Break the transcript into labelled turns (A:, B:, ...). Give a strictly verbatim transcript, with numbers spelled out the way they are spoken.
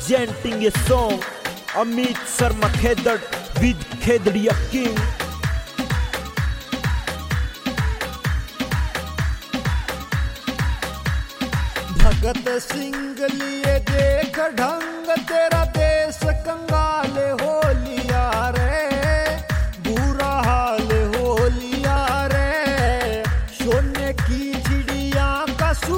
A: presenting a song Amit Sharma Khedad with Khedadiya King.
B: Bhagat Singh लिए देख ढंग, तेरा देश कंगाल हो